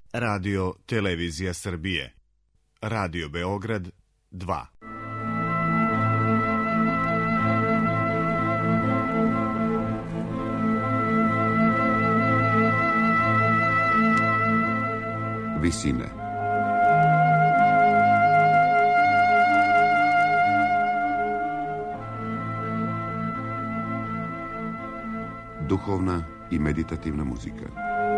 Radio Televizija Srbije. Radio Beograd 2. Visine. Duhovna i meditativna muzika.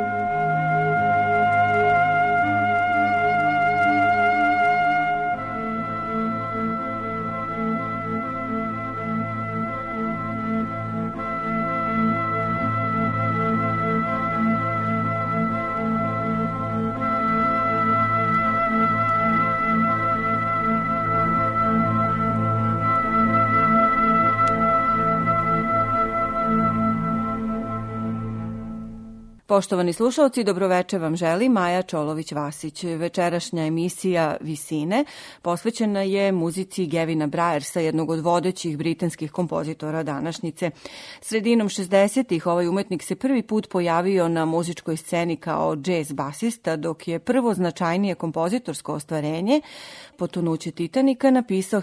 Poštovani slušalci, dobroveče vam želi Maja Čolović-Vasić. Večerašnja emisija Visine posvećena je muzici Gavina Bryarsa, jednog od vodećih britanskih kompozitora današnjice. Sredinom 60-ih ovaj umetnik se prvi put pojavio na muzičkoj sceni kao džez basista, dok je prvo značajnije kompozitorsko ostvarenje, Potonuće Titanika, napisao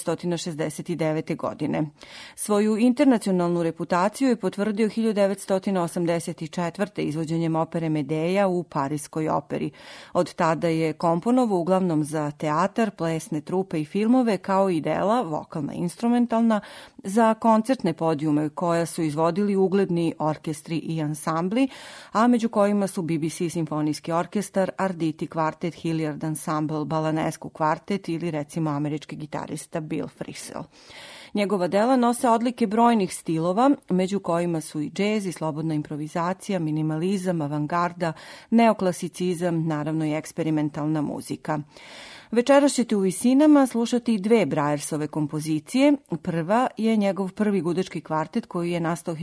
1969. godine. Svoju internacionalnu reputaciju je potvrdio 1984. izvođenjem opere Medeja u Pariskoj operi. Od tada je komponovao uglavnom za teatar, plesne trupe i filmove, kao i dela, vokalna i instrumentalna, za koncertne podijume koja su izvodili ugledni orkestri i ansambli, a među kojima su BBC simfonijski orkestar, Arditi kvartet, Hilliard Ensemble, Balanescu kvartet ili recimo američki gitarista Bill Frisell. Njegova dela nose odlike brojnih stilova, među kojima su i džez, i slobodna improvizacija, minimalizam, avangarda, neoklasicizam, naravno i eksperimentalna muzika. Večeras ćete u Visinama slušati dve Bryarsove kompozicije. Prva je njegov prvi gudački kvartet koji je nastao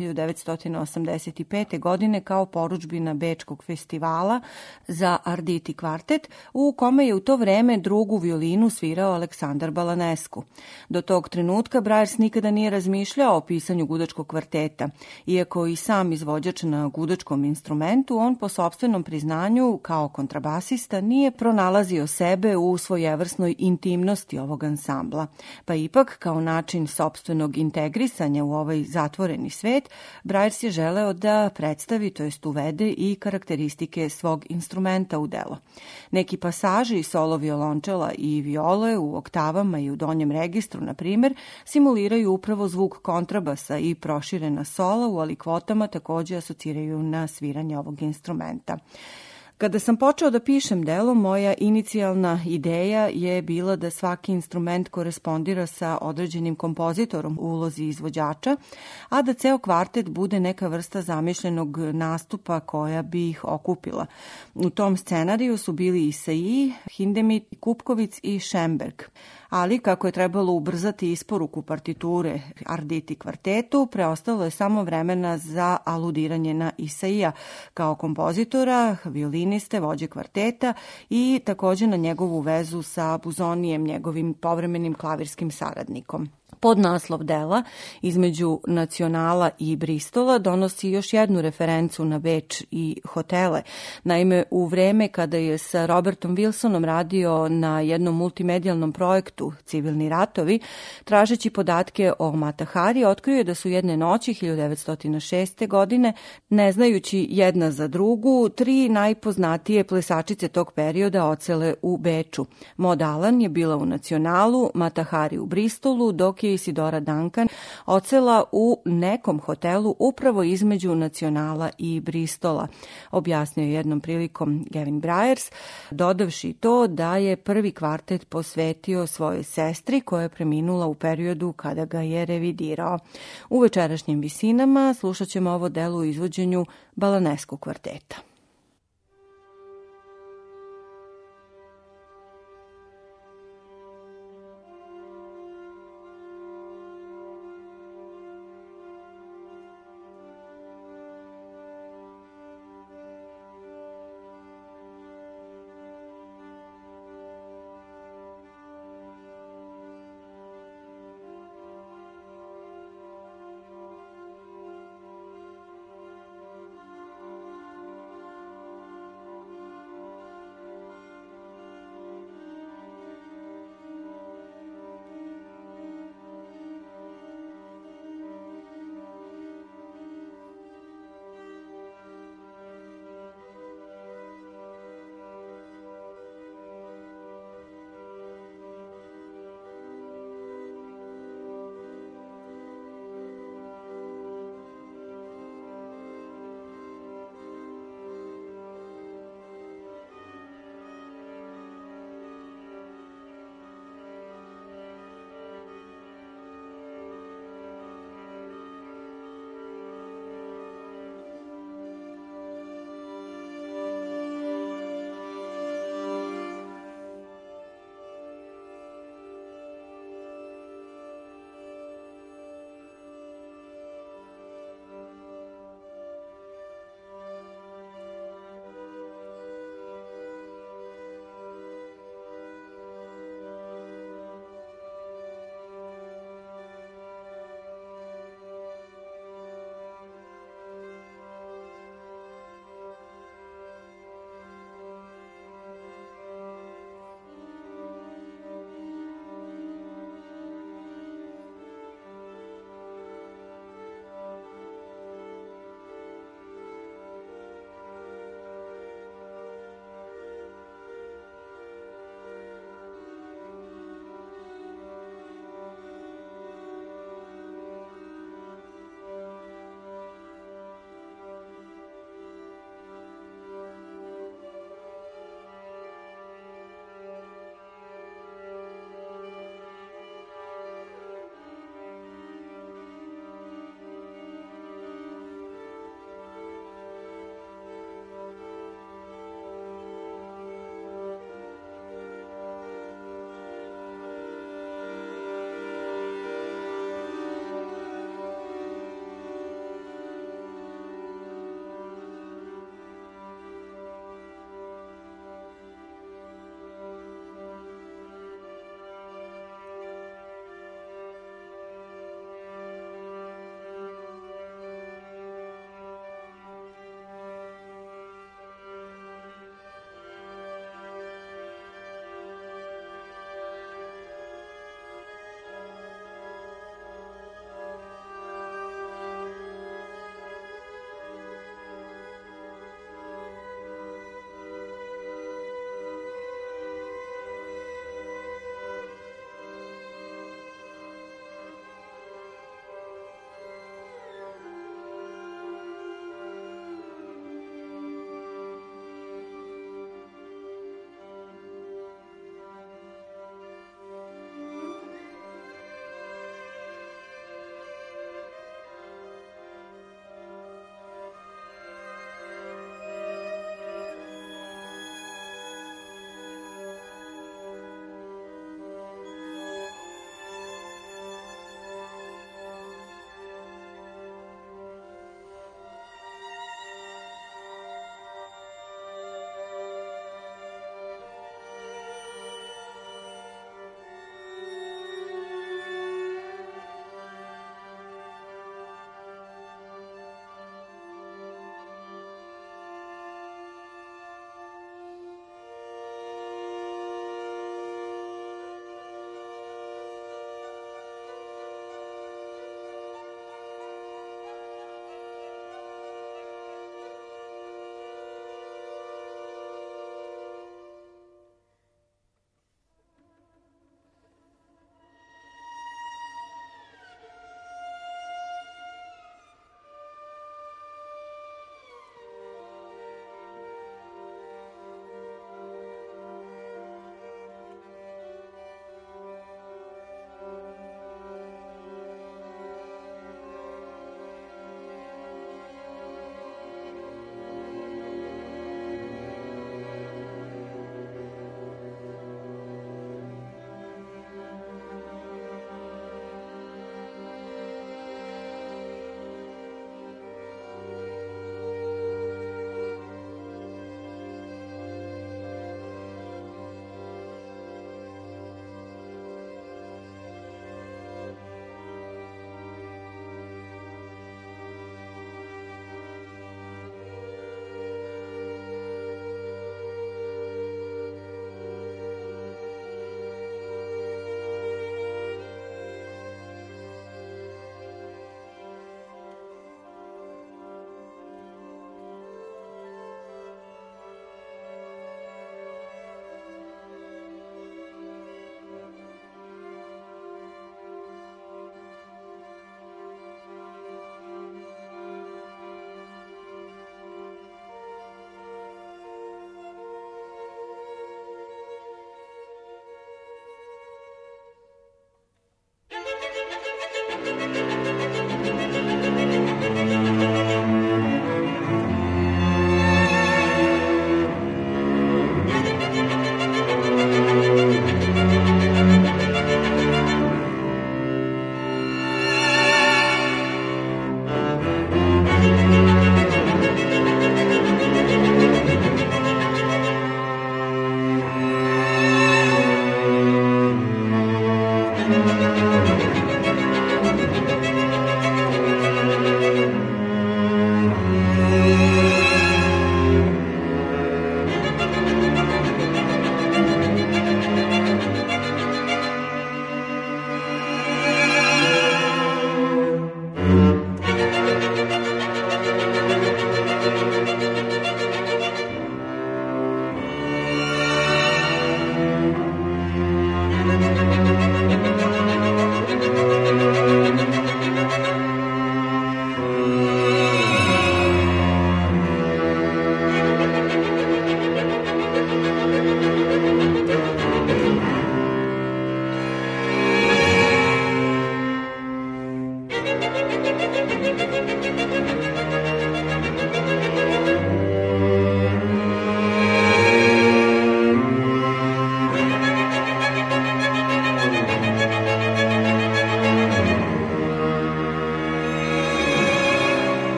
1985. godine kao porudžbina Bečkog festivala za Arditi kvartet, u kome je u to vreme drugu violinu svirao Aleksandar Balanescu. Do tog trenutka Bryars nikada nije razmišljao o pisanju gudačkog kvarteta. Iako i sam izvođač na gudačkom instrumentu, on po sopstvenom priznanju kao kontrabasista nije pronalazio sebe u svojevrsnoj intimnosti ovog ansambla, pa ipak kao način sopstvenog integrisanja u ovaj zatvoreni svet, Bryars je želeo da predstavi, to jest uvede i karakteristike svog instrumenta u delo. Neki pasaži solo violončela i viole u oktavama i u donjem registru, na primjer, simuliraju upravo zvuk kontrabasa i proširena sola u alikvotama takođe asociraju na sviranje ovog instrumenta. Kada sam počeo da pišem delo, moja inicijalna ideja je bila da svaki instrument korespondira sa određenim kompozitorom u ulozi izvođača, a da ceo kvartet bude neka vrsta zamišljenog nastupa koja bi ih okupila. U tom scenariju su bili Isaiji, Hindemith, Kupkovic i Schoenberg. Ali kako je trebalo ubrzati isporuku partiture Arditi kvartetu, preostalo je samo vremena za aludiranje na Isaija kao kompozitora, violiniste, vođe kvarteta i takođe na njegovu vezu sa Buzonijem, njegovim povremenim klavirskim saradnikom. Podnaslov dela između Nacionala i Bristola donosi još jednu referencu na Beč i hotele. Naime, u vreme kada je sa Robertom Wilsonom radio na jednom multimedijalnom projektu Civilni ratovi, tražeći podatke o Mata Hari, otkrio je da su jedne noći 1906. godine, ne znajući jedna za drugu, tri najpoznatije plesačice tog perioda odsele u Beču. Maud Allan je bila u Nacionalu, Mata Hari u Bristolu, dok je Isidora Duncan odsela u nekom hotelu upravo između Nacionala i Bristola, objasnio je jednom prilikom Gavin Bryars, dodavši to da je prvi kvartet posvetio svojoj sestri koja je preminula u periodu kada ga je revidirao. U večerašnjim Visinama slušat ćemo ovo delo u izvođenju Balanescu kvarteta.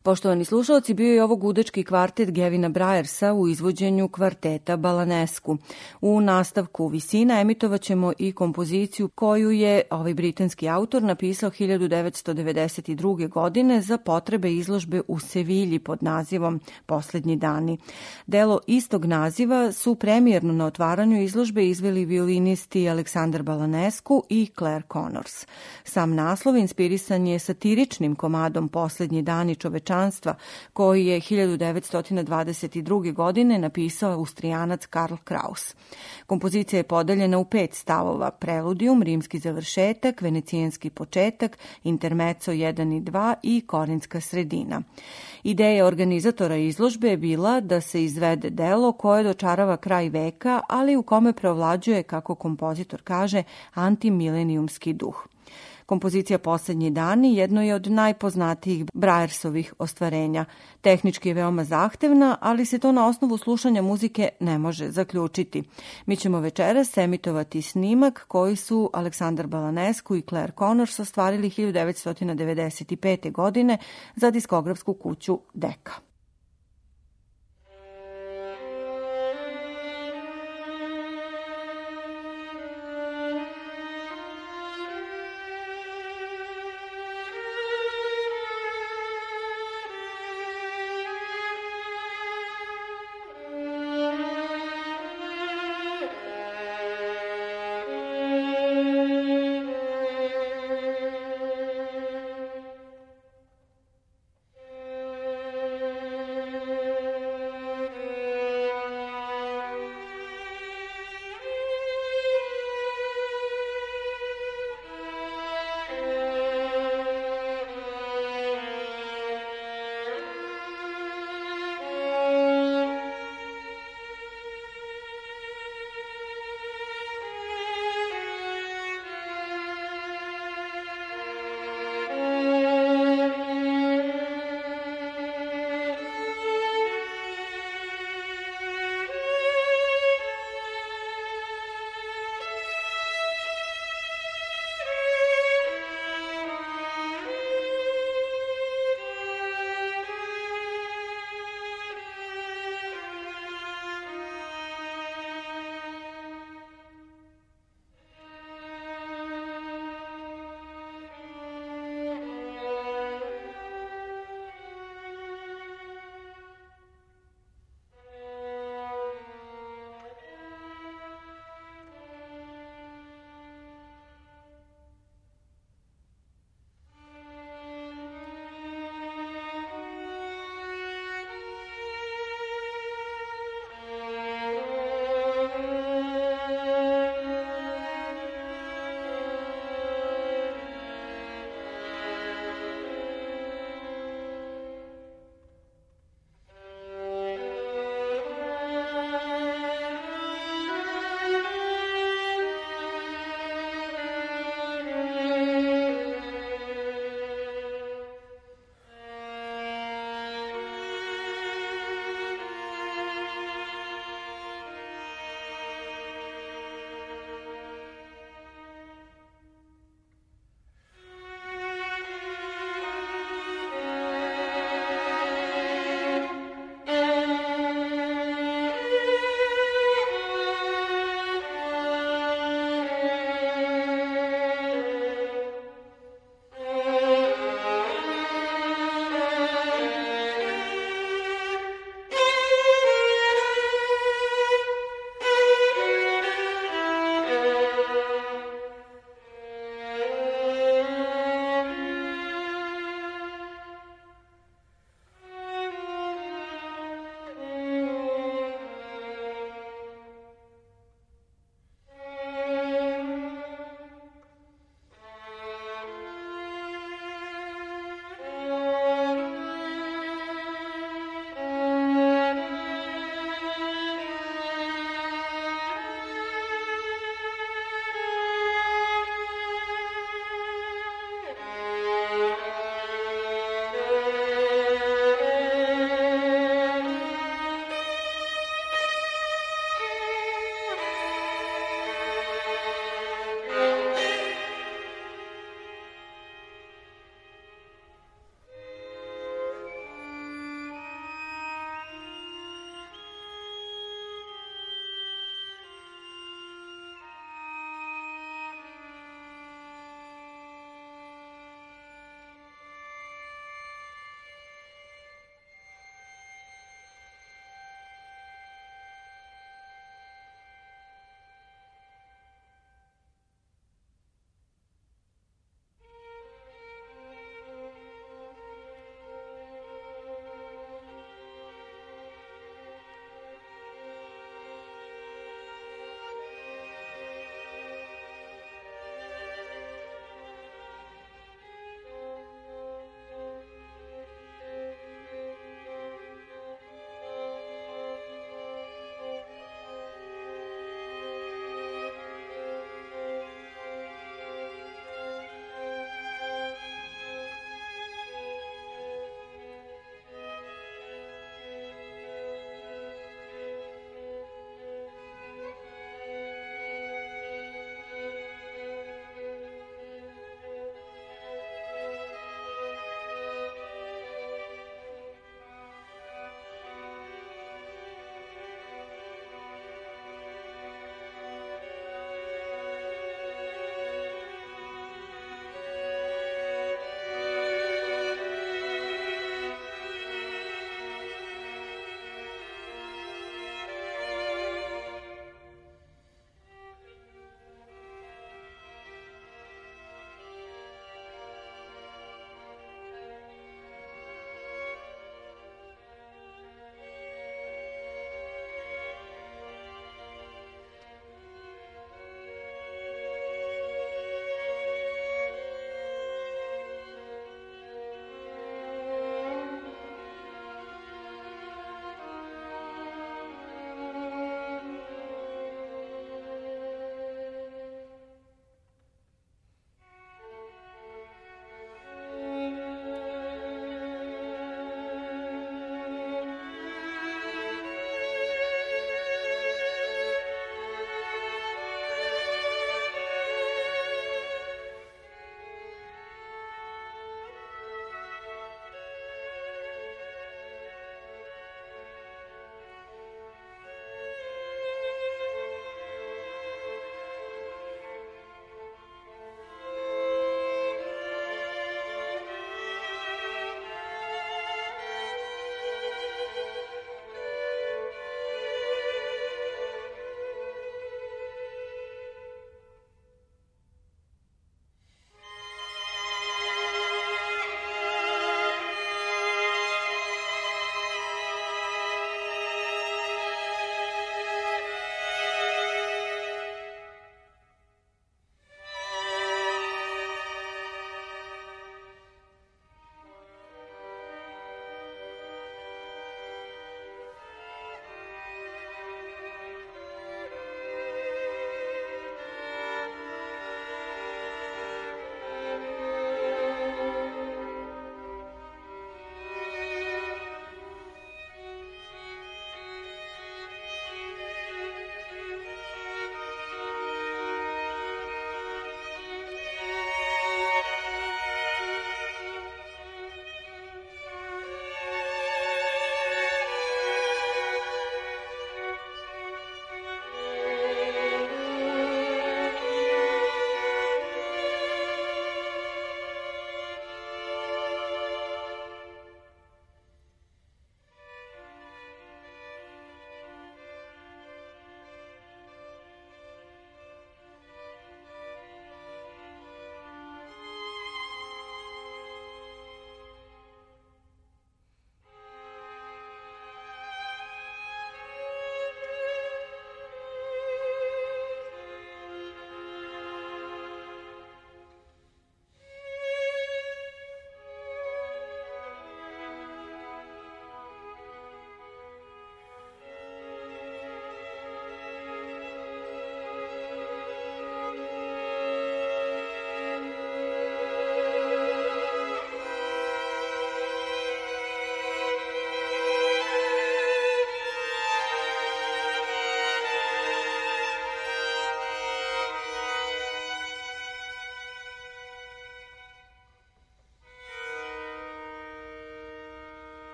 Poštovani slušalci, bio je ovo gudački kvartet Gevina Brajersa u izvođenju kvarteta Balanesku. U nastavku Visina emitovat ćemo i kompoziciju koju je ovaj britanski autor napisao 1992. godine za potrebe izložbe u Sevilji pod nazivom Poslednji dani. Delo istog naziva su premijerno na otvaranju izložbe izveli violinisti Aleksandar Balanescu i Claire Connors. Sam naslov inspirisan je satiričnim komadom Poslednji dani čovečanstva koji je 1922. godine napisao Austrijanac Karl Kraus. Kompozicija je podeljena u 5 stavova: preludijum, rimski završetak, venecijanski početak, intermezzo 1 i 2 i korinska sredina. Ideja organizatora izložbe je bila da se izvede delo koje dočarava kraj veka, ali u kome preovlađuje, kako kompozitor kaže, antimilenijumski duh. Kompozicija Poslednji dani jedno je od najpoznatijih Brajersovih ostvarenja. Tehnički je veoma zahtevna, ali se to na osnovu slušanja muzike ne može zaključiti. Mi ćemo večeras emitovati snimak koji su Aleksandar Balanescu i Claire Connors ostvarili 1995. godine za diskografsku kuću Decca.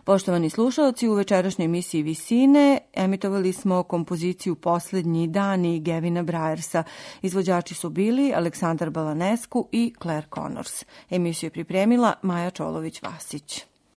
Poštovani slušaoci, u večerašnjoj emisiji Visine emitovali smo kompoziciju Poslednji dani Gevina Brajersa. Izvođači su bili Aleksandar Balanescu i Claire Connors. Emisiju je pripremila Maja Čolović-Vasić.